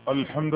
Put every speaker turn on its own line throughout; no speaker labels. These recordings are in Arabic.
الحمد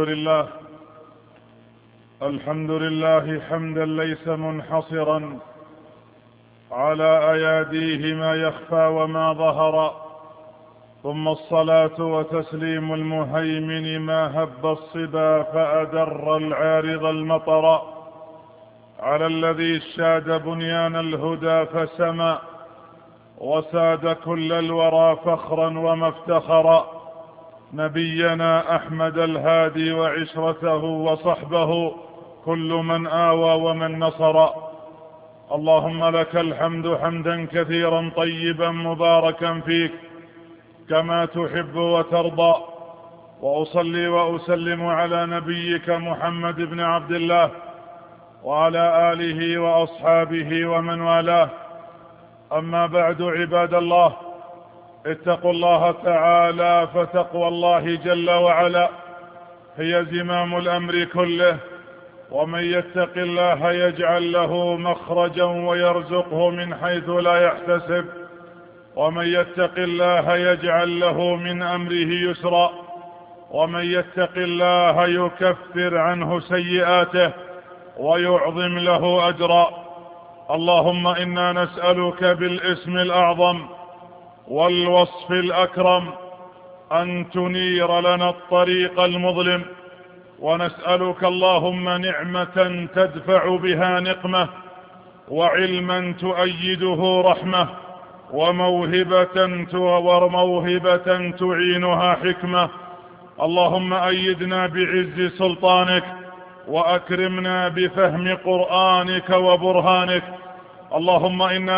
لله حمدا ليس منحصرا على أياديه ما يخفى وما ظهر، ثم الصلاة وتسليم المهيمن ما هب الصبا فأدر العارض المطر، على الذي شاد بنيان الهدى فسما وساد كل الورى فخرا ومفتخرا، نبينا أحمد الهادي وعشرته وصحبه كل من آوى ومن نصر. اللهم لك الحمد حمدا كثيرا طيبا مباركا فيك كما تحب وترضى، وأصلي وأسلم على نبيك محمد بن عبد الله وعلى آله وأصحابه ومن والاه. أما بعد، عباد الله، اتقوا الله تعالى، فتقوى الله جل وعلا هي زمام الأمر كله، ومن يتق الله يجعل له مخرجا ويرزقه من حيث لا يحتسب، ومن يتق الله يجعل له من أمره يسرا، ومن يتق الله يكفر عنه سيئاته ويعظم له أجرا. اللهم إنا نسألك بالاسم الأعظم والوصف الأكرم أن تنير لنا الطريق المظلم، ونسألك اللهم نعمة تدفع بها نقمة، وعلما تؤيده رحمة، وموهبة تعينها حكمة. اللهم أيدنا بعز سلطانك، وأكرمنا بفهم قرآنك وبرهانك. اللهم إنا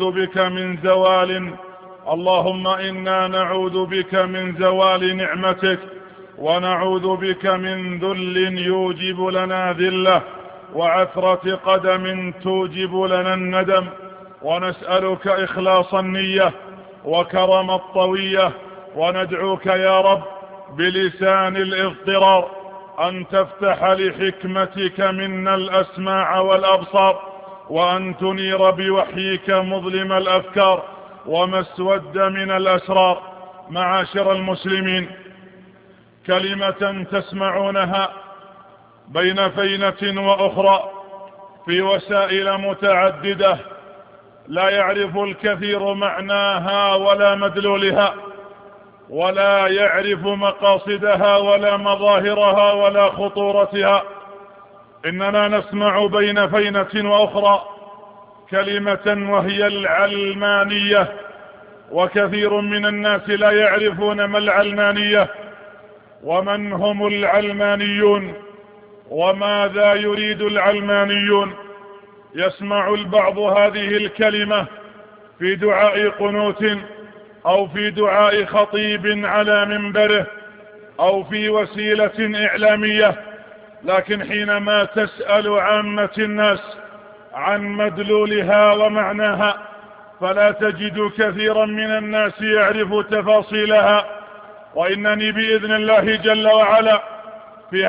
نعوذ بك من زوال نعمتك، ونعوذ بك من ذل يوجب لنا ذلة، وعثرة قدم توجب لنا الندم. ونسألك إخلاص النية وكرم الطوية، وندعوك يا رب بلسان الاضطرار أن تفتح لحكمتك منا الأسماع والأبصار، وأن تنير بوحيك مظلم الأفكار وما اسود من الأسرار. معاشر المسلمين، كلمة تسمعونها بين فينة وأخرى في وسائل متعددة لا يعرف الكثير معناها ولا مدلولها، ولا يعرف مقاصدها ولا مظاهرها ولا خطورتها. إننا نسمع بين فينة وأخرى كلمة وهي العلمانية، وكثير من الناس لا يعرفون ما العلمانية، ومن هم العلمانيون، وماذا يريد العلمانيون. يسمع البعض هذه الكلمة في دعاء قنوت، أو في دعاء خطيب على منبره، أو في وسيلة إعلامية، لكن حينما تسأل عامة الناس عن مدلولها ومعناها فلا تجد كثيرا من الناس يعرف تفاصيلها. وإنني بإذن الله جل وعلا في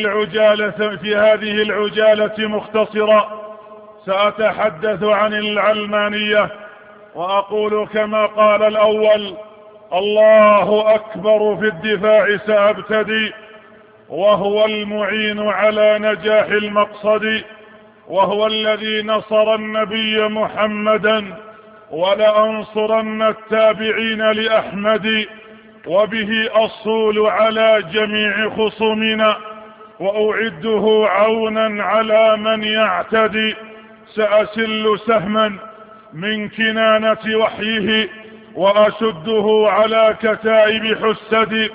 هذه العجالة مختصرا سأتحدث عن العلمانية، وأقول كما قال الأول: الله أكبر في الدفاع سأبتدي، وهو المعين على نجاح المقصد، وهو الذي نصر النبي محمدا، ولأنصرن التابعين لأحمد، وبه أصول على جميع خصومنا، وأعده عونا على من يعتدي. سأسل سهما من كنانة وحيه، وأشده على كتائب حسدي،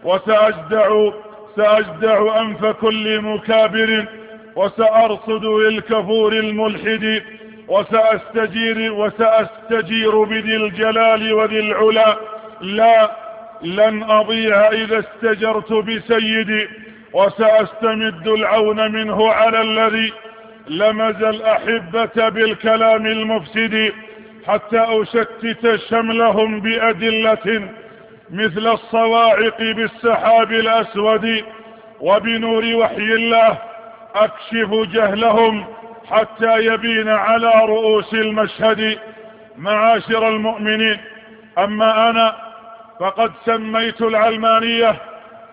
سأجدع أنف كل مكابر، وسأرصد للكفور الملحد، وسأستجير بذي الجلال وذي العلا، لن أضيع إذا استجرت بسيدي، وسأستمد العون منه على الذي لمز الأحبة بالكلام المفسد، حتى أشتت شملهم بأدلة مثل الصواعق بالسحاب الأسود، وبنور وحي الله أكشف جهلهم حتى يبين على رؤوس المشهد. معاشر المؤمنين، أما أنا فقد سميت العلمانية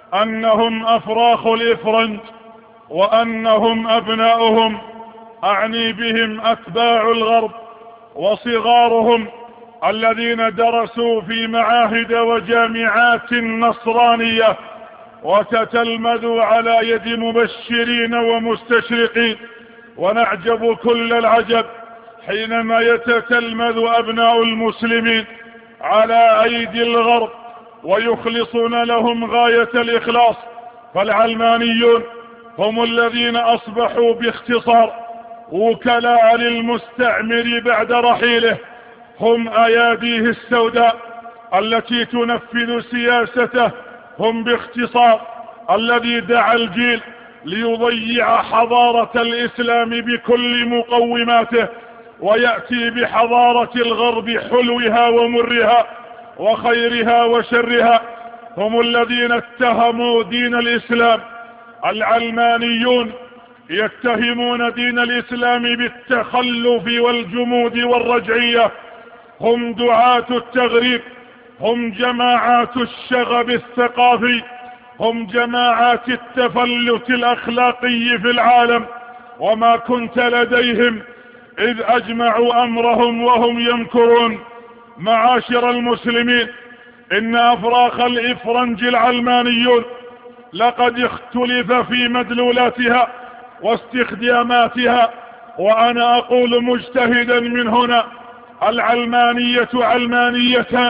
أنهم أفراخ الإفرنج وأنهم أبناؤهم، أعني بهم أتباع الغرب وصغارهم الذين درسوا في معاهد وجامعات نصرانية وتتلمذوا على يد مبشرين ومستشرقين. ونعجب كل العجب حينما يتتلمذ أبناء المسلمين على أيدي الغرب ويخلصون لهم غاية الإخلاص. فالعلمانيون هم الذين أصبحوا باختصار وكلاء للمستعمر بعد رحيله، هم أياديه السوداء التي تنفذ سياسته، هم باختصار الذي دعا الجيل ليضيع حضارة الإسلام بكل مقوماته ويأتي بحضارة الغرب حلوها ومرها وخيرها وشرها. هم الذين اتهموا دين الإسلام. العلمانيون يتهمون دين الإسلام بالتخلف والجمود والرجعية، هم دعاة التغريب، هم جماعات الشغب الثقافي، هم جماعات التفلت الأخلاقي في العالم. وما كنت لديهم إذ أجمعوا أمرهم وهم يمكرون. معاشر المسلمين، إن أفراخ الإفرنج العلمانيون لقد اختلف في مدلولاتها واستخداماتها، وأنا أقول مجتهدا من هنا: العلمانية علمانيتان،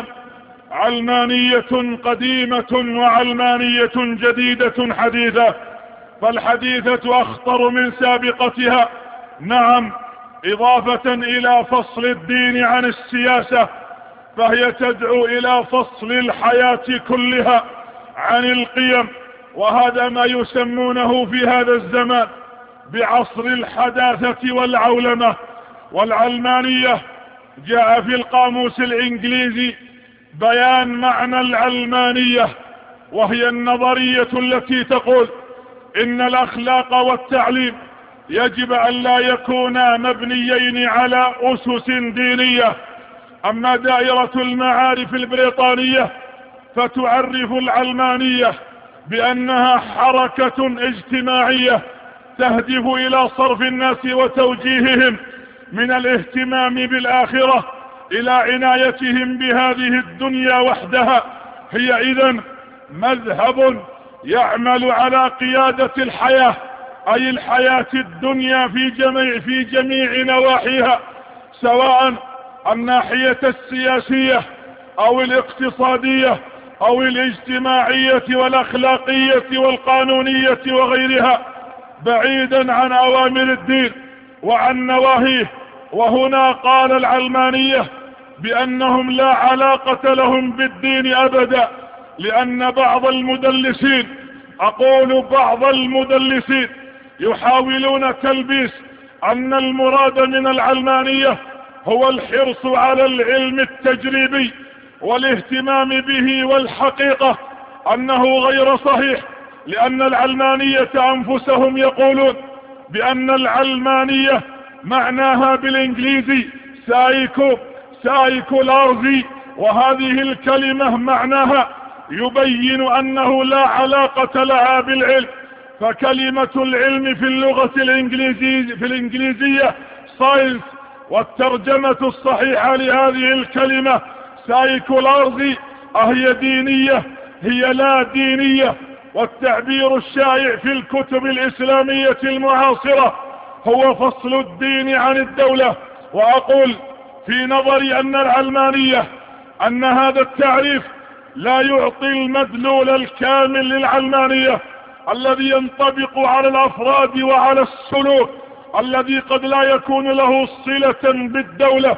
علمانية قديمة وعلمانية جديدة حديثة. فالحديثة أخطر من سابقتها، نعم، إضافة إلى فصل الدين عن السياسة، فهي تدعو إلى فصل الحياة كلها عن القيم، وهذا ما يسمونه في هذا الزمان بعصر الحداثة والعولمة. والعلمانية جاء في القاموس الإنجليزي بيان معنى العلمانية، وهي النظرية التي تقول إن الأخلاق والتعليم يجب أن لا يكونا مبنيين على أسس دينية. أما دائرة المعارف البريطانية فتعرف العلمانية بأنها حركة اجتماعية تهدف إلى صرف الناس وتوجيههم من الاهتمام بالآخرة إلى عنايتهم بهذه الدنيا وحدها. هي إذن مذهب يعمل على قيادة الحياة، أي الحياة الدنيا في جميع نواحيها، سواء الناحية السياسية أو الاقتصادية أو الاجتماعية والأخلاقية والقانونية وغيرها، بعيدا عن أوامر الدين وعن نواهيه. وهنا قال العلمانية بأنهم لا علاقة لهم بالدين أبدا، لأن بعض المدلسين، أقول بعض المدلسين، يحاولون تلبيس أن المراد من العلمانية هو الحرص على العلم التجريبي والاهتمام به، والحقيقة أنه غير صحيح، لأن العلمانية أنفسهم يقولون بأن العلمانية معناها بالإنجليزي سايكولارزي، وهذه الكلمة معناها يبين أنه لا علاقة لها بالعلم. فكلمة العلم في اللغة الإنجليزية ساينس، والترجمة الصحيحة لهذه الكلمة سايكولارزي هي دينية، هي لا دينية. والتعبير الشائع في الكتب الإسلامية المعاصرة هو فصل الدين عن الدولة. وأقول في نظري أن العلمانية، أن هذا التعريف لا يعطي المدلول الكامل للعلمانية الذي ينطبق على الأفراد وعلى السلوك، الذي قد لا يكون له صلة بالدولة.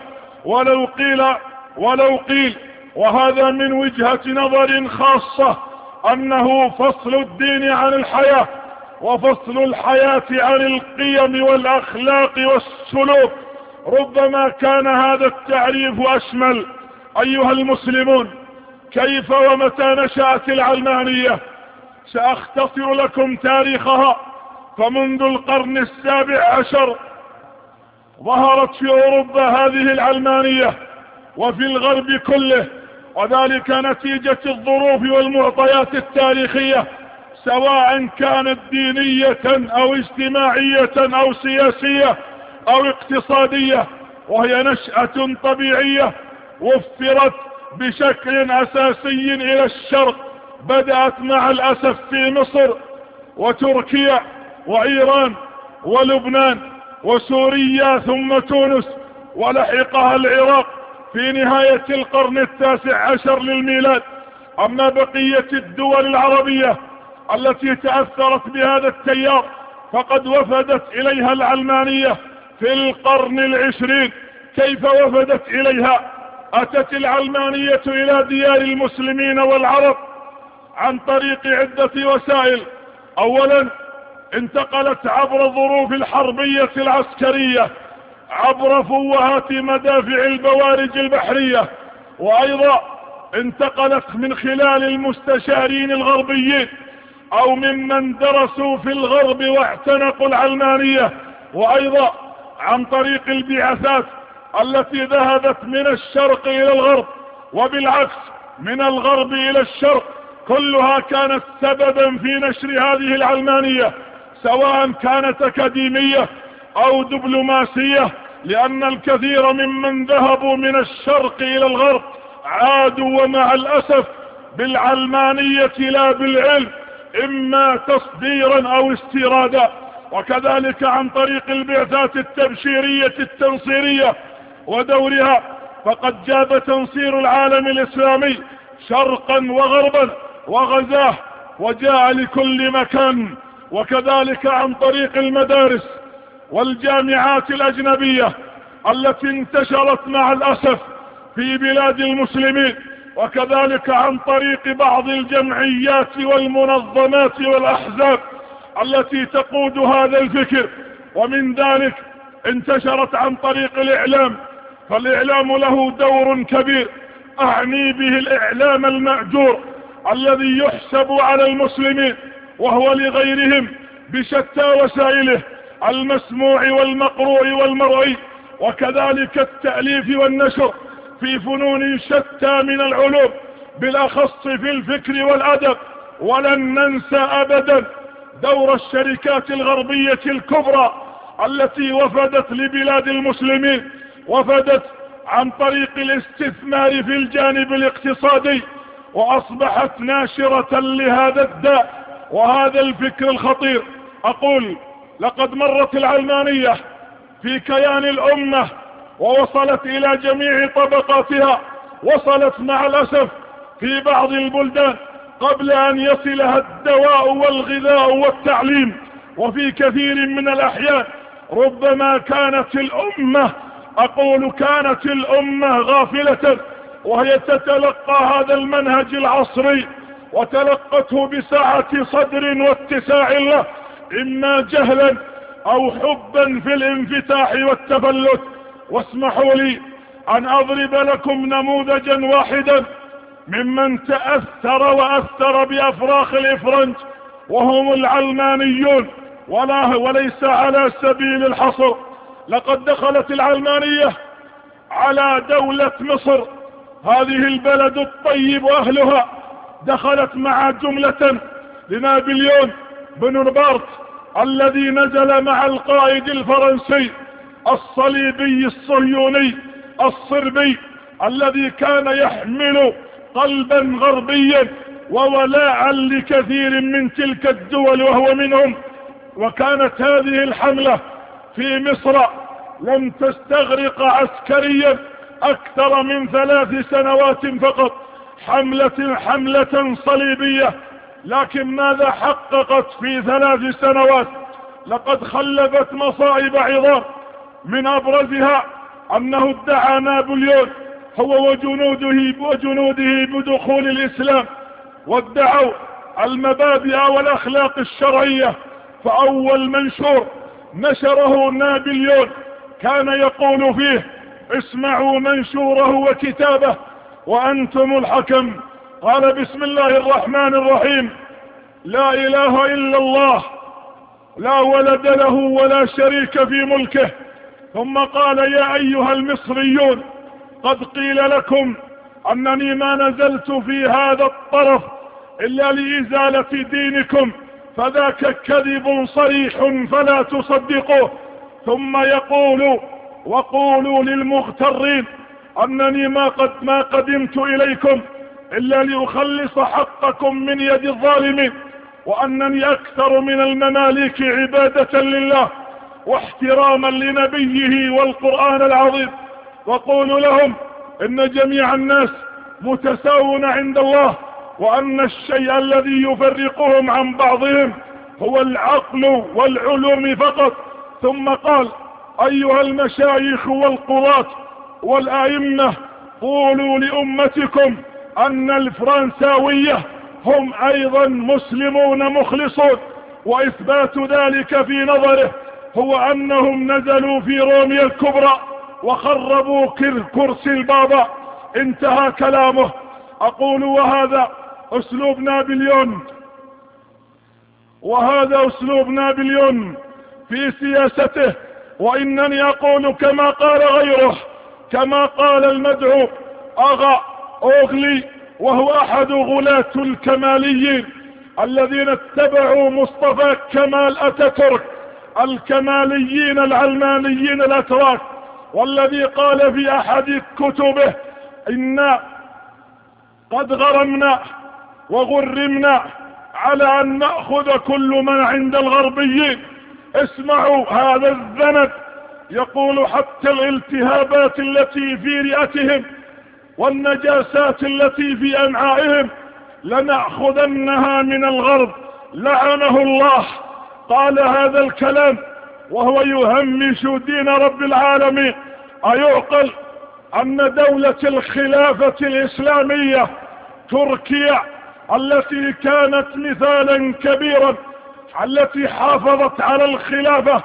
ولو قيل وهذا من وجهة نظر خاصة أنه فصل الدين عن الحياة وفصل الحياة عن القيم والأخلاق والسلوك، ربما كان هذا التعريف أشمل. أيها المسلمون، كيف ومتى نشأت العلمانية؟ سأختصر لكم تاريخها. فمنذ القرن 17 ظهرت في أوروبا هذه العلمانية وفي الغرب كله، وذلك نتيجة الظروف والمعطيات التاريخية سواء كانت دينية أو اجتماعية أو سياسية أو اقتصادية، وهي نشأة طبيعية وفرت بشكل أساسي إلى الشرق. بدأت مع الأسف في مصر وتركيا وإيران ولبنان وسوريا ثم تونس، ولحقها العراق في نهاية القرن ال19 للميلاد. أما بقية الدول العربية التي تأثرت بهذا التيار فقد وفدت إليها العلمانية في القرن ال20. كيف وفدت إليها؟ أتت العلمانية إلى ديار المسلمين والعرب عن طريق عدة وسائل. أولا، انتقلت عبر الظروف الحربية العسكرية، عبر فوهات مدافع البوارج البحرية، وأيضا انتقلت من خلال المستشارين الغربيين أو ممن درسوا في الغرب واعتنقوا العلمانية، وأيضا عن طريق البعثات التي ذهبت من الشرق إلى الغرب، وبالعكس من الغرب إلى الشرق. كلها كانت سببا في نشر هذه العلمانية، سواء كانت أكاديمية أو دبلوماسية، لأن الكثير ممن ذهبوا من الشرق إلى الغرب عادوا ومع الأسف بالعلمانية لا بالعلم، إما تصديرا أو استيرادا. وكذلك عن طريق البعثات التبشيرية التنصيرية ودورها، فقد جاب تنصير العالم الإسلامي شرقا وغربا وغزاه وجاء لكل مكان. وكذلك عن طريق المدارس والجامعات الأجنبية التي انتشرت مع الأسف في بلاد المسلمين، وكذلك عن طريق بعض الجمعيات والمنظمات والأحزاب التي تقود هذا الفكر. ومن ذلك انتشرت عن طريق الإعلام، فالإعلام له دور كبير، أعني به الإعلام المأجور الذي يحسب على المسلمين وهو لغيرهم بشتى وسائله، المسموع والمقروء والمرئي، وكذلك التأليف والنشر في فنون شتى من العلوم، بالأخص في الفكر والأدب. ولن ننسى أبدا دور الشركات الغربية الكبرى التي وفدت لبلاد المسلمين، وفدت عن طريق الاستثمار في الجانب الاقتصادي، وأصبحت ناشرة لهذا الداء وهذا الفكر الخطير. أقول لقد مرت العلمانية في كيان الأمة ووصلت إلى جميع طبقاتها، وصلت مع الأسف في بعض البلدان قبل أن يصلها الدواء والغذاء والتعليم، وفي كثير من الأحيان ربما كانت الأمة، أقول كانت الأمة غافلة وهي تتلقى هذا المنهج العصري، وتلقته بسعة صدر واتساع له، إما جهلا أو حبا في الانفتاح والتفلت. واسمحوا لي أن أضرب لكم نموذجا واحدا ممن تأثر وأثر بأفراخ الإفرنج وهم العلمانيون، وليس على سبيل الحصر. لقد دخلت العلمانية على دولة مصر، هذه البلد الطيب وأهلها، دخلت مع جملة لنابليون بونابرت الذي نزل مع القائد الفرنسي الصليبي الصهيوني الصربي الذي كان يحمل قلبا غربيا وولاء لكثير من تلك الدول وهو منهم. وكانت هذه الحملة في مصر لم تستغرق عسكريا أكثر من 3 سنوات فقط، حملة صليبية، لكن ماذا حققت في 3 سنوات؟ لقد خلفت مصائب عظام، من أبرزها أنه ادعى نابليون هو وجنوده بدخول الإسلام، وادعوا المبادئ والأخلاق الشرعية. فأول منشور نشره نابليون كان يقول فيه: اسمعوا منشوره وكتابه وأنتم الحكم. قال: بسم الله الرحمن الرحيم، لا إله إلا الله، لا ولد له ولا شريك في ملكه. ثم قال: يا أيها المصريون، قد قيل لكم أنني ما نزلت في هذا الطرف إلا لإزالة دينكم، فذاك كذب صريح فلا تصدقوه. ثم يقول: وقولوا للمغترين أنني ما قدمت إليكم إلا لأخلص حقكم من يد الظالمين، وأنني أكثر من المماليك عبادة لله واحتراما لنبيه والقرآن العظيم. وقولوا لهم إن جميع الناس متساوون عند الله، وأن الشيء الذي يفرقهم عن بعضهم هو العقل والعلوم فقط. ثم قال: أيها المشايخ والقضاة والأئمة، قولوا لأمتكم أن الفرنساوية هم أيضا مسلمون مخلصون، وإثبات ذلك في نظره هو أنهم نزلوا في روميا الكبرى وخربوا كرسي البابا. انتهى كلامه. أقول: وهذا أسلوب نابليون في سياسته. وإنني أقول كما قال غيره، كما قال المدعو أغا أوغلي، وهو أحد غلاة الكماليين الذين اتبعوا مصطفى كمال أتاتورك، الكماليين العلمانيين الأتراك، والذي قال في أحد كتبه: إنا قد غرمنا وغرمنا على أن نأخذ كل من عند الغربيين. اسمعوا هذا الزند يقول: حتى الالتهابات التي في رئتهم والنجاسات التي في أمعائهم لنأخذنها من الغرب لعنه الله. قال هذا الكلام وهو يهمش دين رب العالمين. أيعقل أن دولة الخلافة الإسلامية تركيا التي كانت مثالا كبيرا، التي حافظت على الخلافة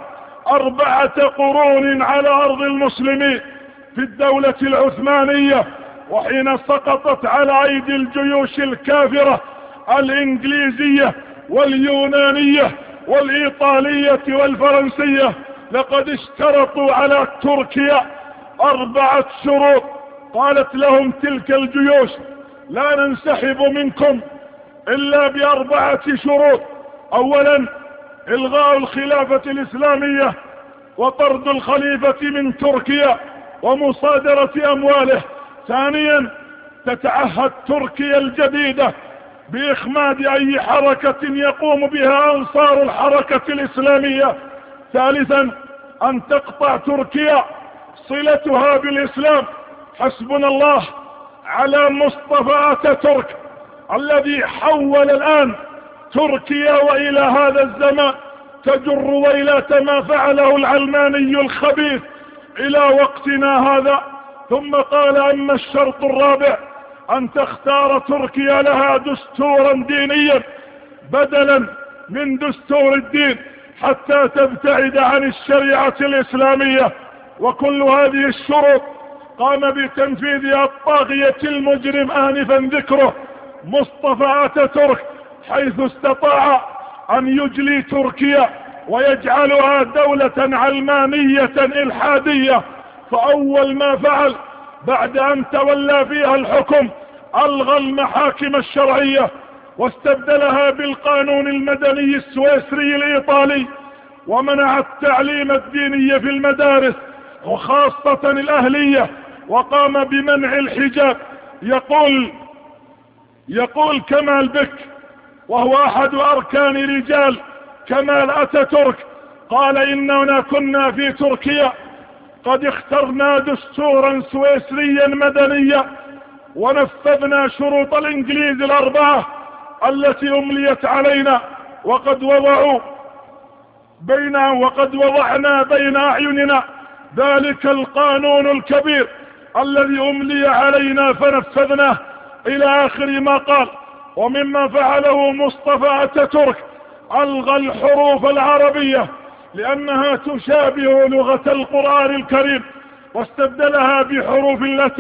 4 قرون على أرض المسلمين في الدولة العثمانية، وحين سقطت على أيدي الجيوش الكافرة الإنجليزية واليونانية والإيطالية والفرنسية، لقد اشترطوا على تركيا 4 شروط. قالت لهم تلك الجيوش: لا ننسحب منكم إلا ب4 شروط. أولا: إلغاء الخلافة الإسلامية وطرد الخليفة من تركيا ومصادرة أمواله. ثانيا: تتعهد تركيا الجديدة بإخماد أي حركة يقوم بها أنصار الحركة الإسلامية. ثالثا: أن تقطع تركيا صلتها بالإسلام. حسبنا الله على مصطفى أتاتورك الذي حول الآن تركيا وإلى هذا الزمان تجر ويلة ما فعله العلماني الخبيث إلى وقتنا هذا. ثم قال: أما الشرط الرابع: أن تختار تركيا لها دستورا دينيا بدلا من دستور الدين حتى تبتعد عن الشريعة الإسلامية. وكل هذه الشروط قام بتنفيذها الطاغية المجرم آنفا ذكره مصطفى أتاتورك، حيث استطاع أن يجلي تركيا ويجعلها دولة علمانية إلحادية. فأول ما فعل بعد أن تولى فيها الحكم ألغى المحاكم الشرعية واستبدلها بالقانون المدني السويسري الإيطالي، ومنع التعليم الديني في المدارس وخاصة الأهلية، وقام بمنع الحجاب. يقول كمال بك، وهو أحد أركان رجال كمال أتاتورك، قال: إننا كنا في تركيا قد اخترنا دستورا سويسريا مدنيا ونفذنا شروط الإنجليز 4 التي أمليت علينا، وقد وضعنا بين أعيننا ذلك القانون الكبير الذي أملي علينا فنفذناه، إلى آخر ما قال. ومما فعله مصطفى أتاتورك: ألغى الحروف العربية لأنها تشابه لغة القرآن الكريم، واستبدلها بحروف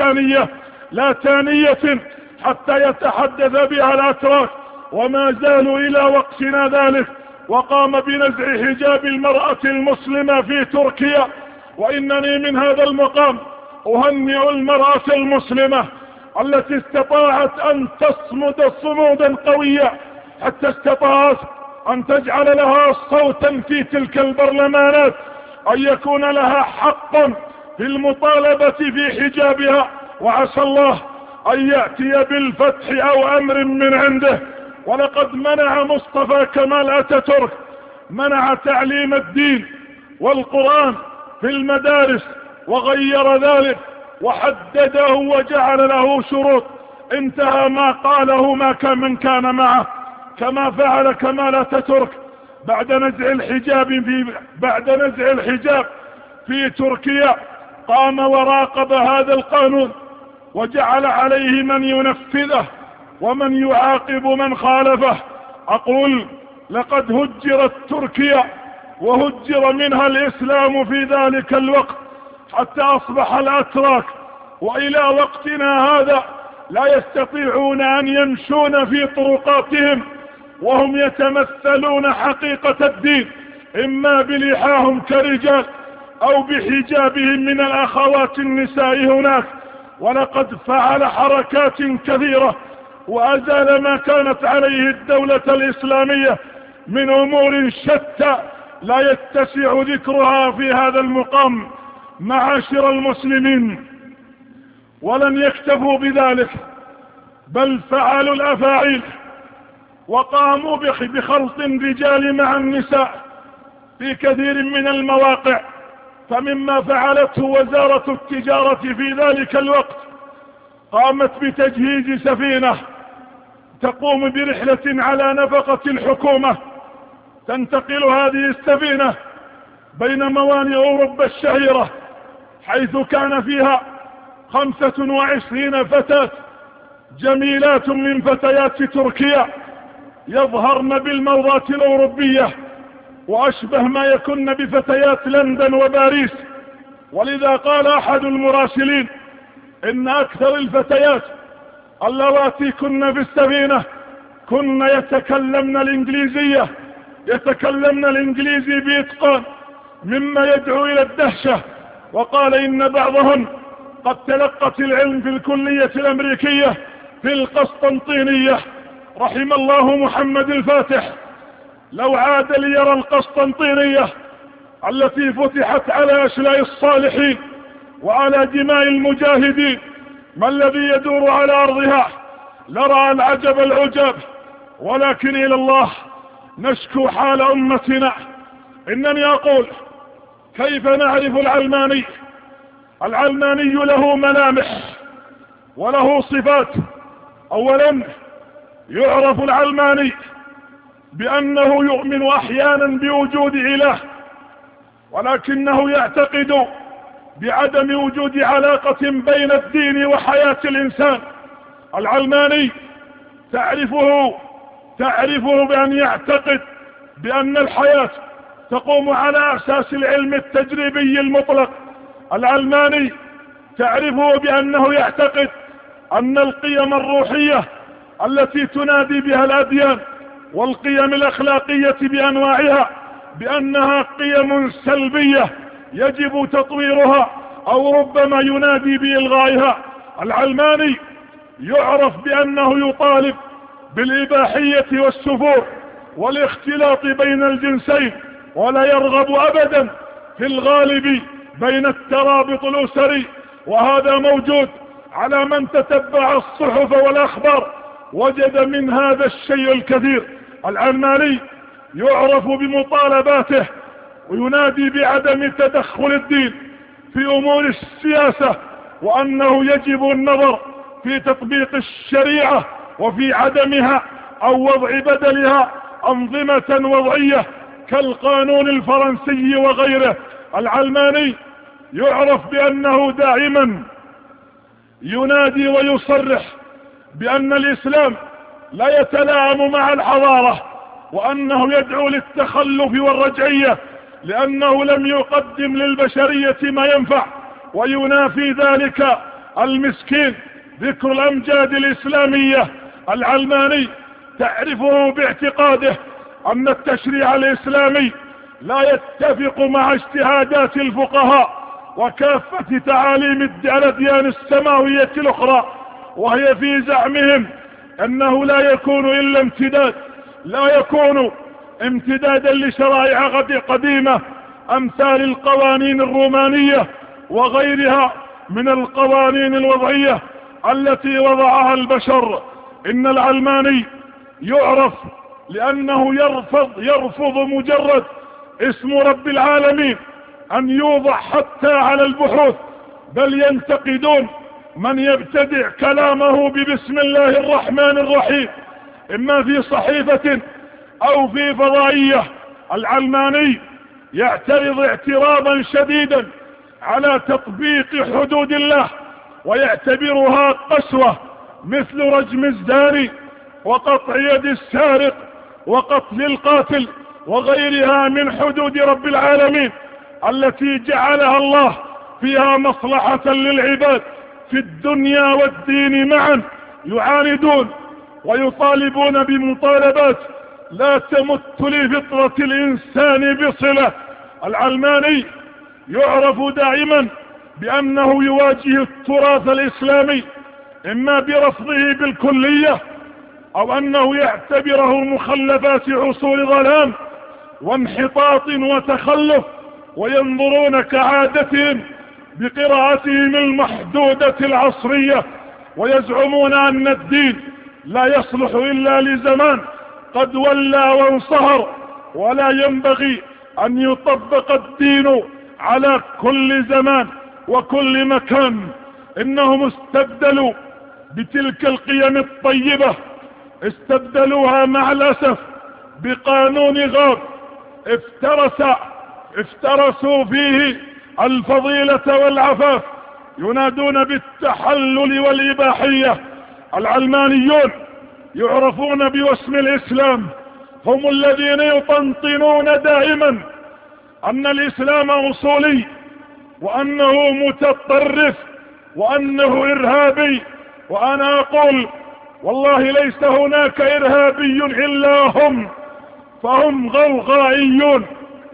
لاتانية حتى يتحدث بها الأتراك، وما زالوا إلى وقتنا ذلك. وقام بنزع حجاب المرأة المسلمة في تركيا. وإنني من هذا المقام أهنئ المرأة المسلمة التي استطاعت أن تصمد صمودا قويا حتى استطاعت أن تجعل لها صوتا في تلك البرلمانات، أن يكون لها حقا في المطالبة في حجابها. وعسى الله أن يأتي بالفتح أو أمر من عنده. ولقد منع مصطفى كمال أتاتورك، منع تعليم الدين والقرآن في المدارس، وغير ذلك وحدده وجعل له شروط، انتهى ما قاله من كان معه، كما فعل كمال أتاتورك بعد نزع الحجاب في تركيا. قام وراقب هذا القانون وجعل عليه من ينفذه ومن يعاقب من خالفه. أقول لقد هجرت تركيا وهجر منها الإسلام في ذلك الوقت حتى أصبح الأتراك وإلى وقتنا هذا لا يستطيعون أن يمشون في طرقاتهم وهم يتمثلون حقيقة الدين، إما بلحاهم كرجال أو بحجابهم من الأخوات النساء هناك. ولقد فعل حركات كثيرة وأزال ما كانت عليه الدولة الإسلامية من أمور شتى لا يتسع ذكرها في هذا المقام معاشر المسلمين. ولم يكتفوا بذلك، بل فعلوا الأفاعيل وقاموا بخلط الرجال مع النساء في كثير من المواقع. فمما فعلته وزارة التجارة في ذلك الوقت، قامت بتجهيز سفينة تقوم برحلة على نفقة الحكومة، تنتقل هذه السفينة بين موانئ أوروبا الشهيرة، حيث كان فيها 25 فتاة جميلات من فتيات تركيا يظهرن بالموضات الأوروبية وأشبه ما يكن بفتيات لندن وباريس. ولذا قال أحد المراسلين إن أكثر الفتيات اللواتي كن في السفينة كن يتكلمن الإنجليزي بإتقان مما يدعو إلى الدهشة. وقال إن بعضهن قد تلقت العلم في الكلية الأمريكية في القسطنطينية. رحم الله محمد الفاتح، لو عاد ليرى القسطنطينية التي فتحت على أشلاء الصالحين وعلى دماء المجاهدين ما الذي يدور على أرضها لرى العجب العجاب. ولكن إلى الله نشكو حال أمتنا. إنني أقول كيف نعرف العلماني؟ العلماني له ملامح وله صفات. أولا، يعرف العلماني بأنه يؤمن أحيانا بوجود إله، ولكنه يعتقد بعدم وجود علاقة بين الدين وحياة الإنسان. العلماني تعرفه بأن يعتقد بأن الحياة تقوم على أساس العلم التجريبي المطلق. العلماني تعرفه بأنه يعتقد أن القيم الروحية التي تنادي بها الأديان والقيم الأخلاقية بأنواعها بأنها قيم سلبية يجب تطويرها أو ربما ينادي بإلغائها. العلماني يعرف بأنه يطالب بالإباحية والسفور والاختلاط بين الجنسين، ولا يرغب أبدا في الغالب بين الترابط الأسري، وهذا موجود على من تتبع الصحف والأخبار وجد من هذا الشيء الكثير. العلماني يعرف بمطالباته وينادي بعدم تدخل الدين في أمور السياسة، وأنه يجب النظر في تطبيق الشريعة وفي عدمها أو وضع بدلها أنظمة وضعية كالقانون الفرنسي وغيره. العلماني يعرف بأنه دائما ينادي ويصرح بأن الإسلام لا يتلائم مع الحضارة، وأنه يدعو للتخلف والرجعية لأنه لم يقدم للبشرية ما ينفع، وينافي ذلك المسكين ذكر الأمجاد الإسلامية. العلماني تعرفه باعتقاده أن التشريع الإسلامي لا يتفق مع اجتهادات الفقهاء وكافة تعاليم الأديان السماوية الأخرى، وهي في زعمهم أنه لا يكون إلا امتداد، لا يكون امتدادا لشرائع قديمة أمثال القوانين الرومانية وغيرها من القوانين الوضعية التي وضعها البشر. إن العلماني يعرف لأنه يرفض مجرد اسم رب العالمين أن يوضع حتى على البحوث، بل ينتقدون من يبتدع كلامه ببسم الله الرحمن الرحيم إما في صحيفة أو في فضائية. العلماني يعترض اعتراضا شديدا على تطبيق حدود الله ويعتبرها قسوة، مثل رجم الزاني وقطع يد السارق وقتل القاتل وغيرها من حدود رب العالمين التي جعلها الله فيها مصلحة للعباد في الدنيا والدين معا. يعاندون ويطالبون بمطالبات لا تمت لفطرة الإنسان بصلة. العلماني يعرف دائما بأنه يواجه التراث الإسلامي إما برفضه بالكلية أو أنه يعتبره مخلفات عصور ظلام وانحطاط وتخلف، وينظرون كعادتهم بقراءتهم المحدودة العصرية، ويزعمون أن الدين لا يصلح إلا لزمان قد ولى وانصهر، ولا ينبغي أن يطبق الدين على كل زمان وكل مكان. إنهم استبدلوا بتلك القيم الطيبة، استبدلوها مع الأسف بقانون غاب افترسوا فيه الفضيلة والعفاف، ينادون بالتحلل والإباحية. العلمانيون يعرفون بواسم الإسلام، هم الذين يطنطنون دائما أن الإسلام أصولي وأنه متطرف وأنه إرهابي. وأنا أقول والله ليس هناك إرهابي إلا هم، فهم غوغائيون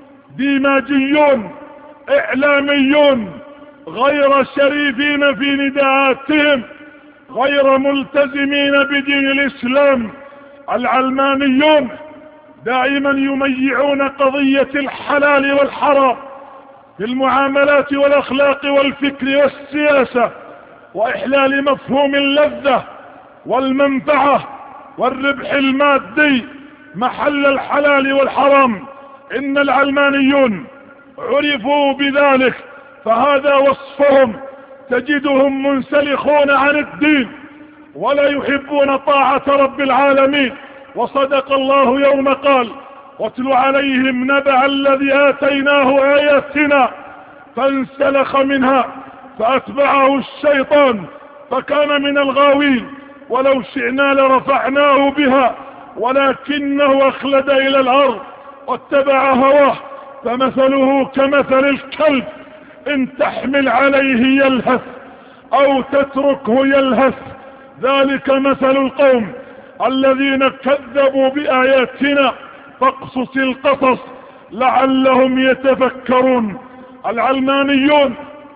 ديماجيون إعلاميون غير شريفين في نداءاتهم، غير ملتزمين بدين الإسلام. العلمانيون دائما يميعون قضية الحلال والحرام في المعاملات والأخلاق والفكر والسياسة، وإحلال مفهوم اللذة والمنفعة والربح المادي محل الحلال والحرام. إن العلمانيون عرفوا بذلك، فهذا وصفهم. تجدهم منسلخون عن الدين ولا يحبون طاعة رب العالمين. وصدق الله يوم قال: واتل عليهم نبأ الذي آتيناه آياتنا فانسلخ منها فأتبعه الشيطان فكان من الغاوين ولو شئنا لرفعناه بها ولكنه أخلد إلى الأرض واتبع هواه فمثله كمثل الكلب إن تحمل عليه يلهث أو تتركه يلهث، ذلك مثل القوم الذين كذبوا بآياتنا فاقصص القصص لعلهم يتفكرون. العلمانيون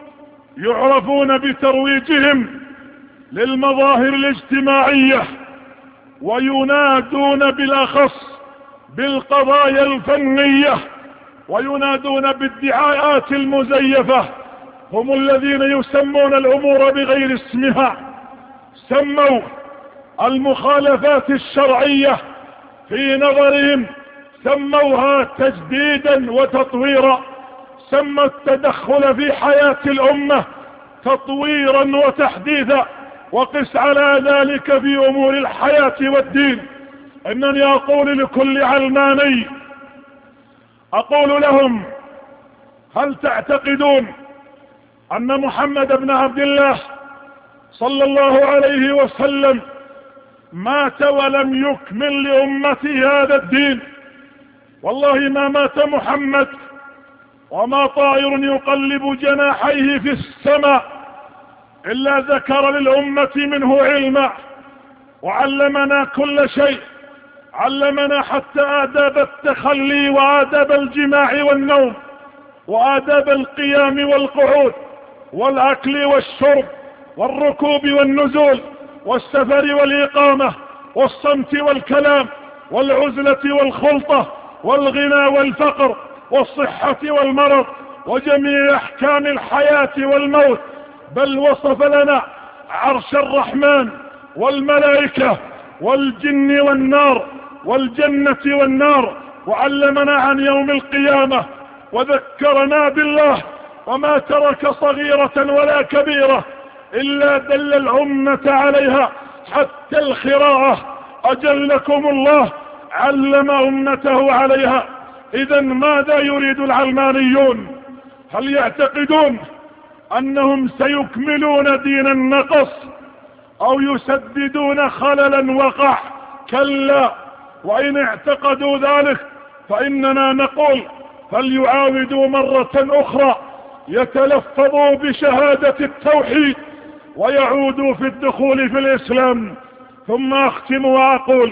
يعرفون بترويجهم للمظاهر الاجتماعية، وينادون بالأخص بالقضايا الفنية، وينادون بالدعايات المزيفة. هم الذين يسمون الأمور بغير اسمها. سموا المخالفات الشرعية في نظرهم سموها تجديدا وتطويرا، سموا التدخل في حياة الأمة تطويرا وتحديثا، وقس على ذلك في أمور الحياة والدين. إنني أقول لكل علماني، أقول لهم: هل تعتقدون أن محمد بن عبد الله صلى الله عليه وسلم مات ولم يكمل لأمته هذا الدين؟ والله ما مات محمد، وما طائر يقلب جناحيه في السماء إلا ذكر للأمة منه علما، وعلمنا كل شيء، علمنا حتى آداب التخلي وآداب الجماع والنوم وآداب القيام والقعود والأكل والشرب والركوب والنزول، والسفر والإقامة والصمت والكلام والعزلة والخلطة والغنى والفقر والصحة والمرض وجميع أحكام الحياة والموت، بل وصف لنا عرش الرحمن والملائكة والجن والنار والجنة والنار، وعلمنا عن يوم القيامة وذكرنا بالله، وما ترك صغيرة ولا كبيرة إلا دل الأمة عليها حتى الخراءة أجلكم الله علم أمته عليها. إذا ماذا يريد العلمانيون؟ هل يعتقدون أنهم سيكملون دين النقص أو يسددون خللا وقع؟ كلا، وإن اعتقدوا ذلك فإننا نقول فليعاودوا مرة أخرى، يتلفظوا بشهادة التوحيد ويعودوا في الدخول في الإسلام. ثم أختم وأقول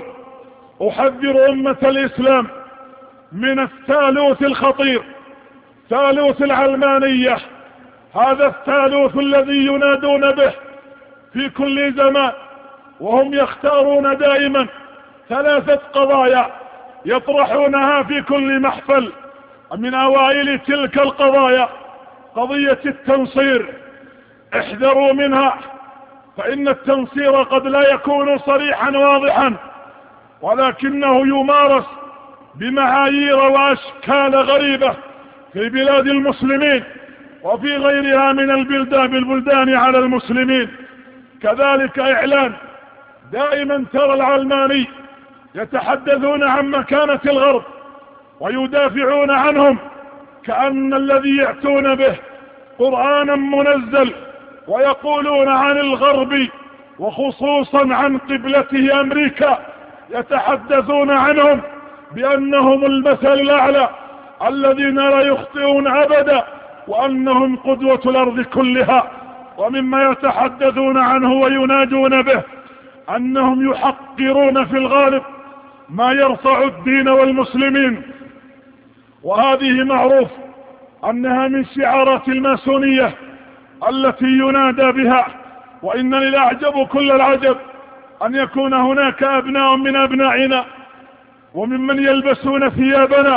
أحذر أمة الإسلام من الثالوث الخطير، ثالوث العلمانية. هذا الثالوث الذي ينادون به في كل زمان، وهم يختارون دائما 3 قضايا يطرحونها في كل محفل. من أوائل تلك القضايا قضية التنصير، احذروا منها، فإن التنصير قد لا يكون صريحا واضحا، ولكنه يمارس بمعايير وأشكال غريبة في بلاد المسلمين وفي غيرها من البلدان على المسلمين. كذلك إعلان، دائما ترى العلماني يتحدثون عن مكانة الغرب ويدافعون عنهم كأن الذي يأتون به قرآنا منزل، ويقولون عن الغرب وخصوصا عن قبلته أمريكا، يتحدثون عنهم بأنهم المثل الأعلى الذين لا يخطئون أبدا، وأنهم قدوة الأرض كلها. ومما يتحدثون عنه وينادون به أنهم يحقرون في الغالب ما يرفع الدين والمسلمين، وهذه معروف أنها من شعارات الماسونية التي ينادى بها. وإنني لأعجب كل العجب أن يكون هناك أبناء من أبنائنا وممن يلبسون ثيابنا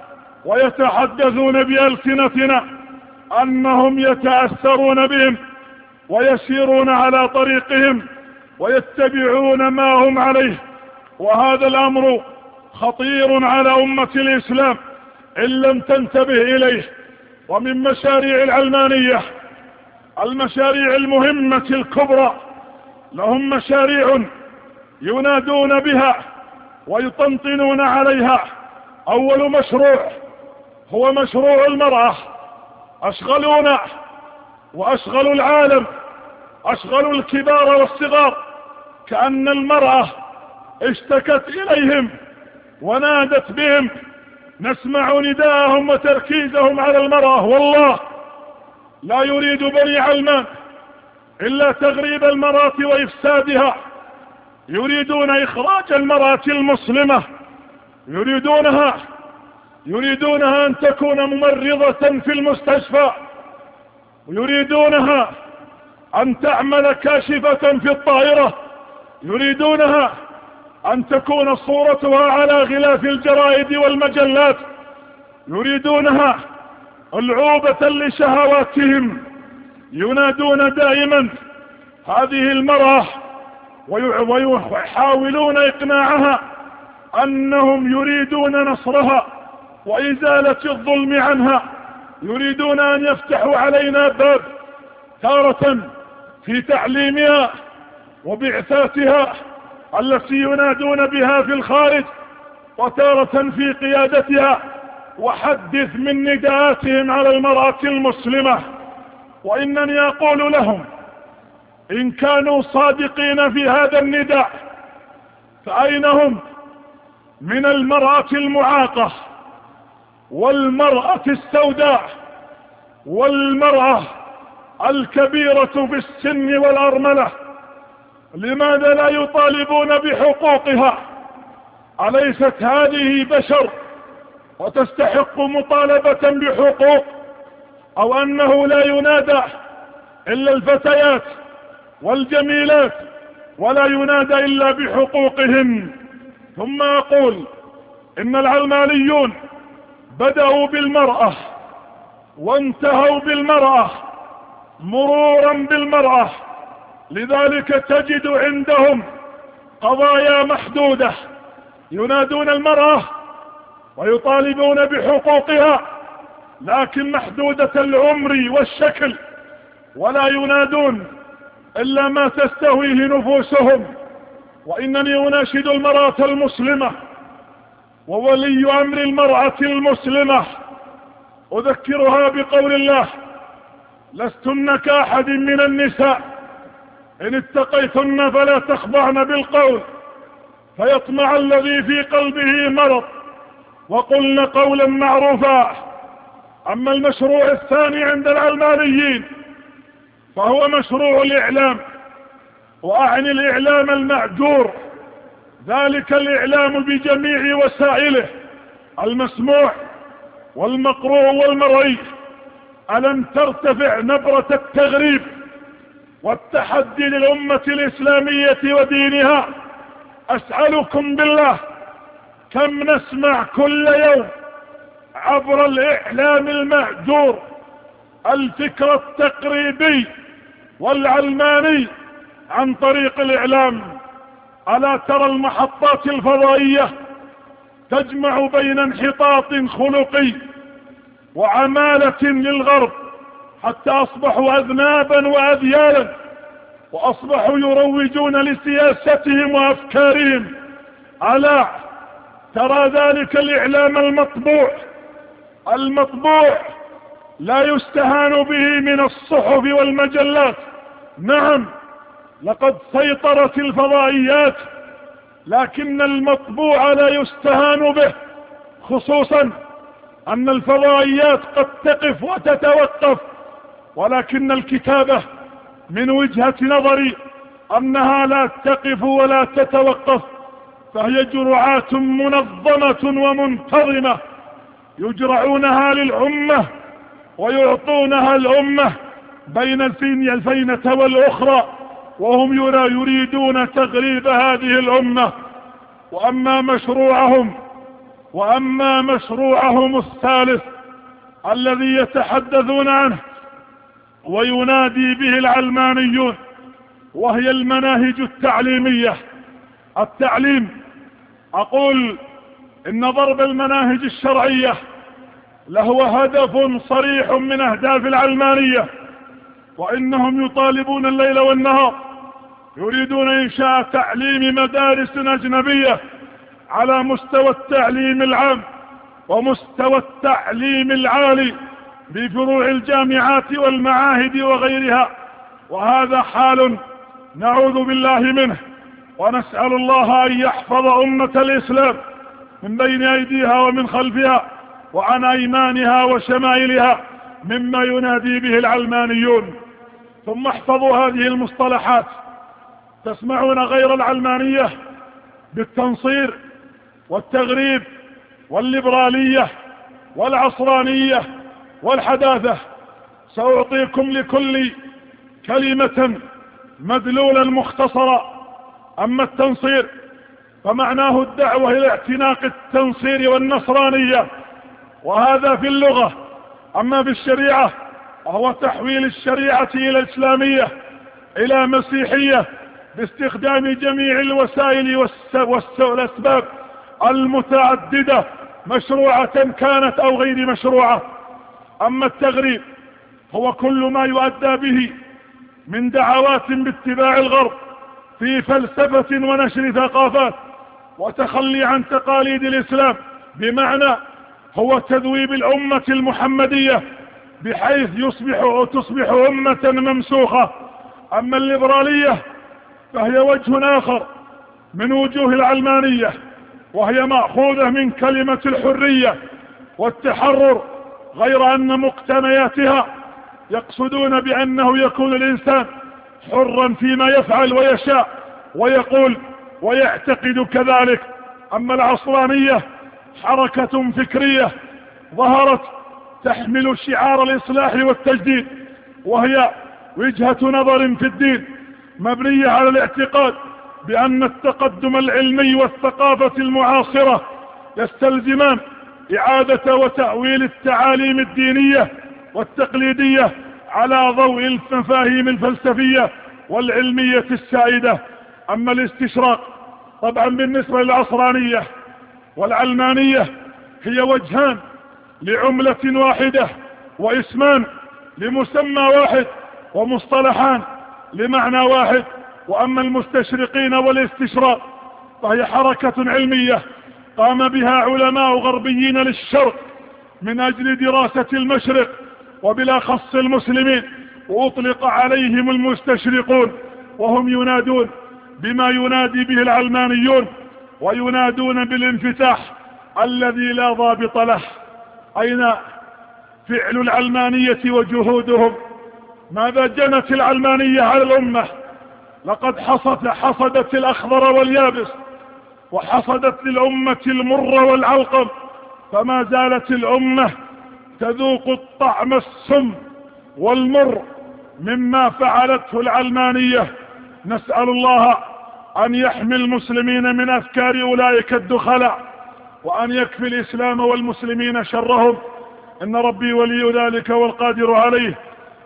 ويتحدثون بألسنتنا أنهم يتأثرون بهم ويسيرون على طريقهم ويتبعون ما هم عليه. وهذا الأمر خطير على أمة الإسلام إن لم تنتبه إليه. ومن مشاريع العلمانية المشاريع المهمة الكبرى، لهم مشاريع ينادون بها ويطنطنون عليها. أول مشروع هو مشروع المرأة. أشغلونا وأشغلوا العالم، أشغلوا الكبار والصغار، كأن المرأة اشتكت إليهم ونادت بهم. نسمع نداءهم وتركيزهم على المرأة. والله لا يريد بني علمان إلا تغريب المرأة وإفسادها. يريدون إخراج المرأة المسلمة، يريدونها أن تكون ممرضة في المستشفى، يريدونها أن تعمل كاشفة في الطائرة، يريدونها أن تكون صورتها على غلاف الجرائد والمجلات، يريدونها ألعوبة لشهواتهم. ينادون دائما هذه المرأة ويحاولون إقناعها أنهم يريدون نصرها وإزالة الظلم عنها. يريدون أن يفتحوا علينا باب، تارة في تعليمها وبعثاتها التي ينادون بها في الخارج، وتارة في قيادتها. وحدث من نداءاتهم على المرأة المسلمة. وإنني أقول لهم إن كانوا صادقين في هذا النداء فأين هم من المرأة المعاقة والمرأة السوداء والمرأة الكبيرة في السن والأرملة؟ لماذا لا يطالبون بحقوقها؟ أليست هذه بشر وتستحق مطالبة بحقوق؟ أو أنه لا ينادى إلا الفتيات والجميلات ولا ينادى إلا بحقوقهم. ثم أقول إن العلمانيون بدأوا بالمرأة وانتهوا بالمرأة مرورا بالمرأة، لذلك تجد عندهم قضايا محدودة ينادون المرأة ويطالبون بحقوقها، لكن محدودة العمر والشكل، ولا ينادون إلا ما تستهويه نفوسهم. وإنني أناشد المرأة المسلمة وولي أمر المرأة المسلمة، أذكرها بقول الله: لستن كأحد من النساء إن اتقيتن فلا تخضعن بالقول فيطمع الذي في قلبه مرض وقلن قولا معروفا. أما المشروع الثاني عند العلمانيين فهو مشروع الإعلام، وأعني الإعلام المأجور، ذلك الإعلام بجميع وسائله المسموع والمقروء والمرئي. ألم ترتفع نبرة التغريب والتحدي للأمة الإسلامية ودينها؟ أسألكم بالله، كم نسمع كل يوم عبر الإعلام المأجور الفكر التقريبي والعلماني عن طريق الإعلام؟ ألا ترى المحطات الفضائية تجمع بين انحطاط خلقي وعمالة للغرب حتى أصبحوا أذنابا وأذيالا، وأصبحوا يروجون لسياستهم وأفكارهم؟ ألا ترى ذلك الإعلام المطبوع لا يستهان به من الصحف والمجلات؟ نعم، لقد سيطرت الفضائيات، لكن المطبوع لا يستهان به، خصوصا أن الفضائيات قد تقف وتتوقف، ولكن الكتابة من وجهة نظري أنها لا تقف ولا تتوقف، فهي جرعات منظمة ومنتظمة يجرعونها للأمة ويعطونها الأمة بين الفينة والأخرى، وهم يريدون تغريب هذه الأمة. وأما مشروعهم الثالث الذي يتحدثون عنه وينادي به العلمانيون، وهي المناهج التعليمية. التعليم، أقول إن ضرب المناهج الشرعية له هدف صريح من أهداف العلمانية، وإنهم يطالبون الليل والنهار، يريدون إنشاء تعليم مدارس أجنبية على مستوى التعليم العام ومستوى التعليم العالي بفروع الجامعات والمعاهد وغيرها، وهذا حال نعوذ بالله منه، ونسأل الله أن يحفظ أمة الإسلام من بين أيديها ومن خلفها وعن أيمانها وشمائلها مما ينادي به العلمانيون. ثم احفظوا هذه المصطلحات: تسمعون غير العلمانية بالتنصير والتغريب والليبرالية والعصرانية والحداثة. سأعطيكم لكل كلمة مدلولا مختصرا. أما التنصير فمعناه الدعوة إلى اعتناق التنصير والنصرانية، وهذا في اللغة. أما في الشريعة وهو تحويل الشريعة إلى الإسلامية إلى مسيحية باستخدام جميع الوسائل والأسباب المتعددة، مشروعة كانت أو غير مشروعة. أما التغريب هو كل ما يؤدى به من دعوات باتباع الغرب في فلسفة ونشر ثقافات وتخلي عن تقاليد الإسلام، بمعنى هو تذويب الأمة المحمدية بحيث تصبح أمة ممسوخة. أما الليبرالية فهي وجه آخر من وجوه العلمانية، وهي مأخوذة من كلمة الحرية والتحرر، غير أن مقتنياتها يقصدون بأنه يكون الإنسان حرا فيما يفعل ويشاء ويقول ويعتقد كذلك. أما العصرانية حركة فكرية ظهرت تحمل شعار الإصلاح والتجديد، وهي وجهة نظر في الدين مبنية على الاعتقاد بأن التقدم العلمي والثقافة المعاصرة يستلزمان إعادة وتأويل التعاليم الدينية والتقليدية على ضوء المفاهيم الفلسفية والعلمية السائدة. أما الاستشراق طبعا بالنسبة للعصرانية والعلمانية هي وجهان لعملة واحدة، واسمان لمسمى واحد، ومصطلحان لمعنى واحد. وأما المستشرقين والاستشراق فهي حركة علمية قام بها علماء غربيين للشرق من أجل دراسة المشرق وبالأخص المسلمين، وأطلق عليهم المستشرقون، وهم ينادون بما ينادي به العلمانيون، وينادون بالانفتاح الذي لا ضابط له. أين فعل العلمانية وجهودهم؟ ماذا جنت العلمانية على الأمة؟ لقد حصدت الأخضر واليابس، وحصدت للأمة المر والعلقم، فما زالت الأمة تذوق الطعم السم والمر مما فعلته العلمانية. نسأل الله أن يحمي المسلمين من أفكار أولئك الدخلاء، وأن يكفي الإسلام والمسلمين شرهم. إن ربي ولي ذلك والقادر عليه.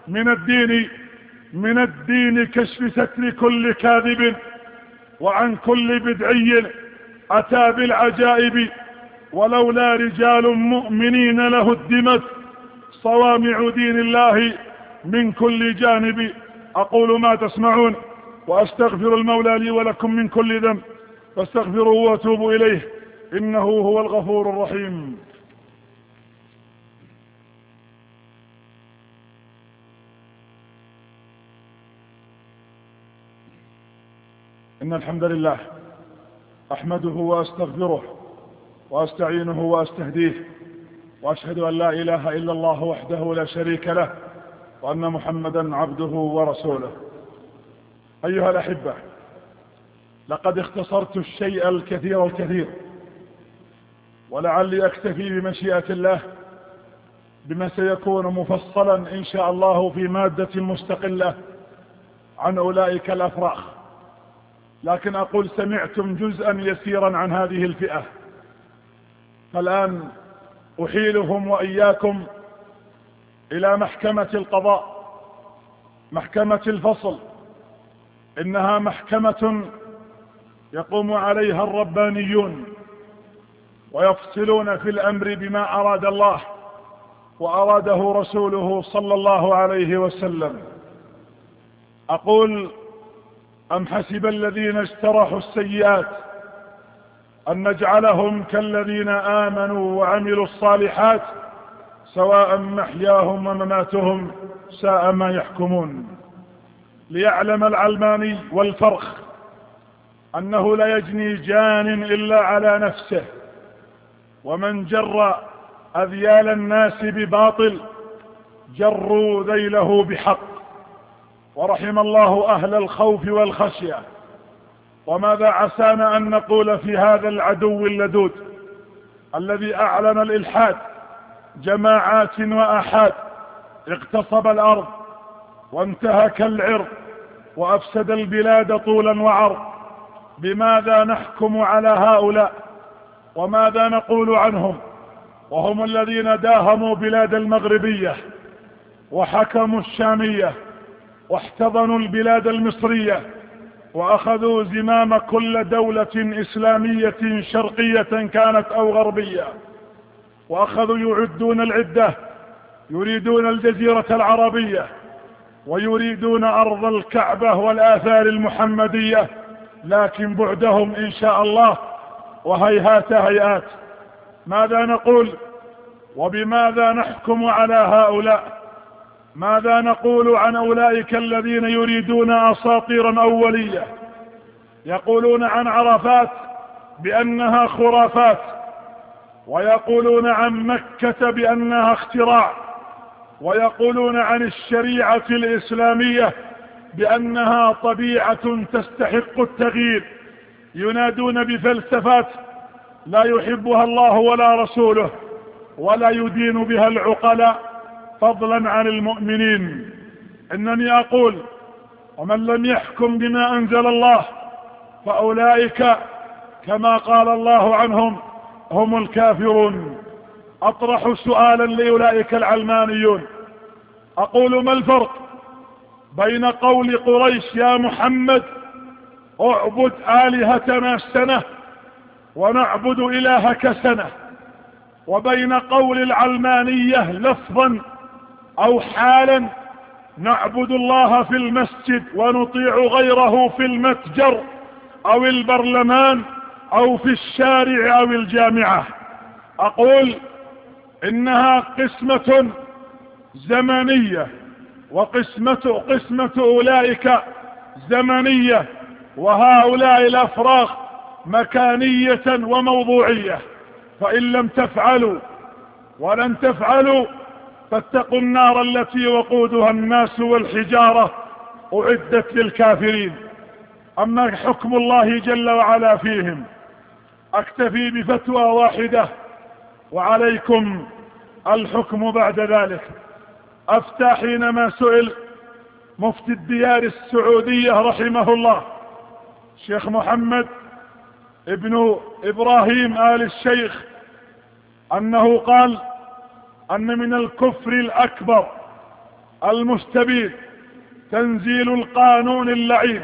من الدين كشف ستر كل كاذب، وعن كل بدعي أتى بالعجائب، ولولا رجال مؤمنين لهدمت صوامع دين الله من كل جانب. أقول ما تسمعون، وأستغفر المولى لي ولكم من كل ذنب، فاستغفروه واتوبوا إليه، إنه هو الغفور الرحيم. إن الحمد لله أحمده وأستغفره وأستعينه وأستهديه، وأشهد أن لا إله إلا الله وحده لا شريك له، وأن محمدا عبده ورسوله. أيها الأحبة، لقد اختصرت الشيء الكثير، ولعلي أكتفي بمشيئة الله بما سيكون مفصلا إن شاء الله في مادة مستقلة عن أولئك الأفراخ. لكن أقول سمعتم جزءا يسيرا عن هذه الفئة، فالآن أحيلهم وإياكم إلى محكمة القضاء، محكمة الفصل. إنها محكمة يقوم عليها الربانيون، ويفصلون في الأمر بما أراد الله وأراده رسوله صلى الله عليه وسلم. أقول أم حسب الذين اجترحوا السيئات أن نجعلهم كالذين آمنوا وعملوا الصالحات سواء محياهم ومماتهم ساء ما يحكمون. ليعلم العلماني والفرخ أنه لا يجني جان إلا على نفسه، ومن جر أذيال الناس بباطل جروا ذيله بحق. ورحم الله أهل الخوف والخشية. وماذا عسانا أن نقول في هذا العدو اللدود الذي أعلن الإلحاد جماعات وآحاد، اغتصب الأرض وانتهك العرض وأفسد البلاد طولا وعرض. بماذا نحكم على هؤلاء؟ وماذا نقول عنهم وهم الذين داهموا بلاد المغربية وحكموا الشامية واحتضنوا البلاد المصرية وأخذوا زمام كل دولة إسلامية شرقية كانت أو غربية، وأخذوا يعدون العدة، يريدون الجزيرة العربية، ويريدون أرض الكعبة والآثار المحمدية، لكن بعدهم إن شاء الله وهيهات هيئات. ماذا نقول وبماذا نحكم على هؤلاء؟ ماذا نقول عن أولئك الذين يريدون أساطيرا أولية؟ يقولون عن عرفات بأنها خرافات، ويقولون عن مكة بأنها اختراع، ويقولون عن الشريعة الإسلامية بأنها طبيعة تستحق التغيير. ينادون بفلسفات لا يحبها الله ولا رسوله، ولا يدين بها العقلاء فضلا عن المؤمنين. إنني أقول ومن لم يحكم بما أنزل الله فأولئك كما قال الله عنهم هم الكافرون. أطرح سؤالا لأولئك العلمانيون، أقول: ما الفرق بين قول قريش يا محمد اعبد آلهتنا سنة ونعبد إلهك سنة، وبين قول العلمانية لفظا أو حالا نعبد الله في المسجد ونطيع غيره في المتجر أو البرلمان أو في الشارع أو الجامعة؟ أقول إنها قسمة زمنية، وقسمة أولئك زمنية، وهؤلاء الأفراغ مكانية وموضوعية. فإن لم تفعلوا ولن تفعلوا فاتقوا النار التي وقودها الناس والحجارة أعدت للكافرين. أما حكم الله جل وعلا فيهم أكتفي بفتوى واحدة، وعليكم الحكم بعد ذلك. أفتى حينما سئل مفتي الديار السعودية رحمه الله شيخ محمد ابن إبراهيم آل الشيخ أنه قال أن من الكفر الأكبر المستبيد تنزيل القانون اللعين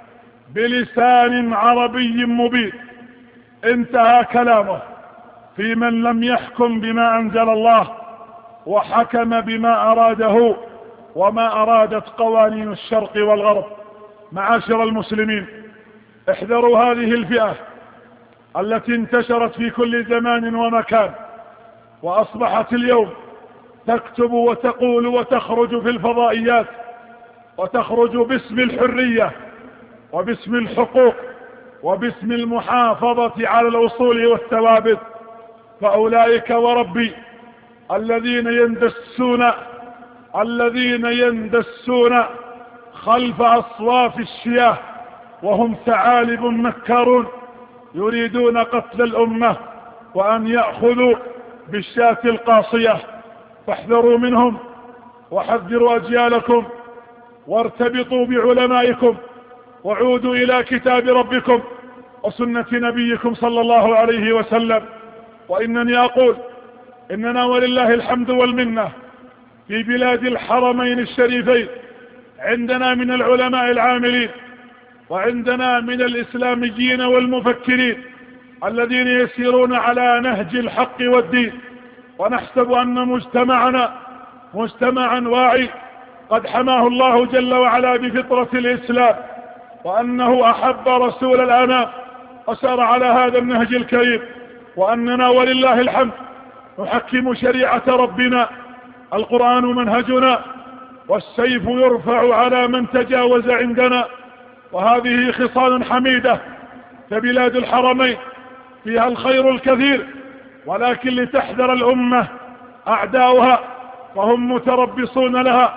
بلسان عربي مبين. انتهى كلامه في من لم يحكم بما أنزل الله وحكم بما أراده وما أرادت قوانين الشرق والغرب. معاشر المسلمين، احذروا هذه الفئة التي انتشرت في كل زمان ومكان، وأصبحت اليوم تكتب وتقول وتخرج في الفضائيات، وتخرج باسم الحرية وباسم الحقوق وباسم المحافظة على الأصول والثوابت. فأولئك وربي الذين يندسون خلف أصواف الشياه وهم ثعالب مكارون يريدون قتل الأمة وأن يأخذوا بالشاة القاصية. فاحذروا منهم وحذروا أجيالكم، وارتبطوا بعلمائكم، وعودوا إلى كتاب ربكم وسنة نبيكم صلى الله عليه وسلم. وإنني أقول إننا ولله الحمد والمنة في بلاد الحرمين الشريفين عندنا من العلماء العاملين، وعندنا من الإسلاميين والمفكرين الذين يسيرون على نهج الحق والدين. ونحسب أن مجتمعا واعي قد حماه الله جل وعلا بفطرة الإسلام، وأنه أحب رسول الأنام وسار على هذا النهج الكريم، وأننا ولله الحمد نحكم شريعة ربنا. القرآن منهجنا، والسيف يرفع على من تجاوز عندنا. وهذه خصال حميدة، فبلاد الحرمين فيها الخير الكثير، ولكن لتحذر الأمة أعداؤها فهم متربصون لها،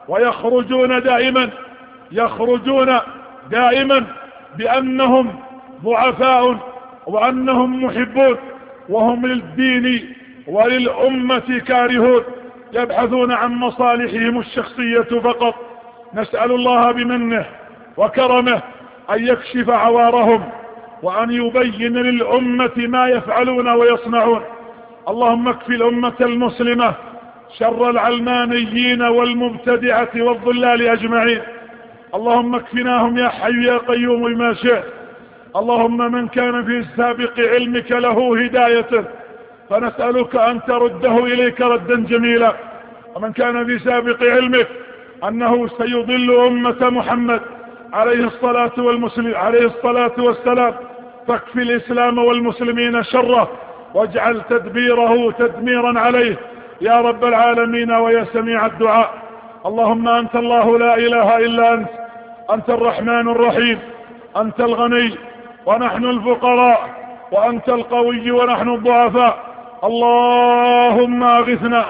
ويخرجون دائما بأنهم ضعفاء وأنهم محبون، وهم للدين وللأمة كارهون، يبحثون عن مصالحهم الشخصية فقط. نسأل الله بمنه وكرمه أن يكشف عوارهم وأن يبين للأمة ما يفعلون ويصنعون. اللهم اكف الأمة المسلمة شر العلمانيين والمبتدعة والضلال أجمعين. اللهم اكفناهم يا حي يا قيوم بما شئت. اللهم من كان في سابق علمك له هداية فنسألك أن ترده إليك ردا جميلا، ومن كان في سابق علمك أنه سيضل أمة محمد عليه الصلاة والسلام فاكفي الإسلام والمسلمين شره، واجعل تدبيره تدميرا عليه يا رب العالمين ويا سميع الدعاء. اللهم أنت الله لا إله إلا أنت الرحمن الرحيم، أنت الغني ونحن الفقراء، وأنت القوي ونحن الضعفاء. اللهم أغثنا،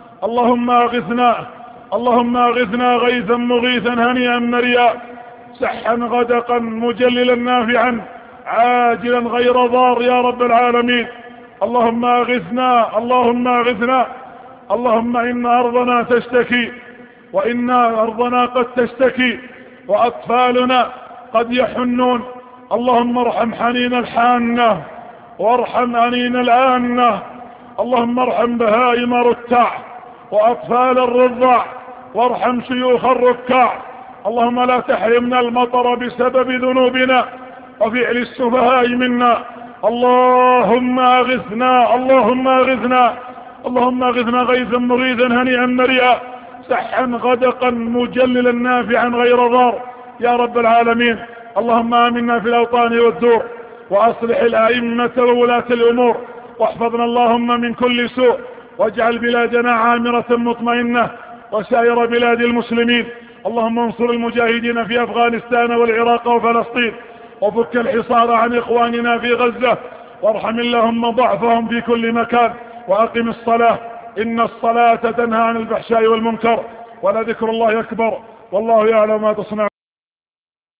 اللهم أغثنا غيثا مغيثا هنيئا مريئا، سحا غدقا مجللا نافعا عاجلا غير ضار يا رب العالمين. اللهم أغثنا، اللهم إن أرضنا تشتكي، وإن أرضنا قد تشتكي، وأطفالنا قد يحنون. اللهم ارحم حنين الحانة وارحم أنين الآنة. اللهم ارحم بهائم رتع وأطفال الرضع وارحم شيوخ الركع. اللهم لا تحرمنا المطر بسبب ذنوبنا وفعل السفهاء منا. اللهم اغثنا اللهم اغثنا اللهم اغثنا غيثا مغيثا هنيئا مريئا سحا غدقا مجللا نافعا غير ضار يا رب العالمين. اللهم آمنا في الأوطان والدور وأصلح الأئمة وولاة الأمور واحفظنا اللهم من كل سوء واجعل بلادنا عامرة مطمئنة وسائر بلاد المسلمين. اللهم انصر المجاهدين في أفغانستان والعراق وفلسطين وفك الحصار عن إخواننا في غزة وارحم اللهم ضعفهم في كل مكان وأقم الصلاة إن الصلاة تنهى عن الفحشاء والمنكر ولذكر الله أكبر والله يعلم ما تصنعون.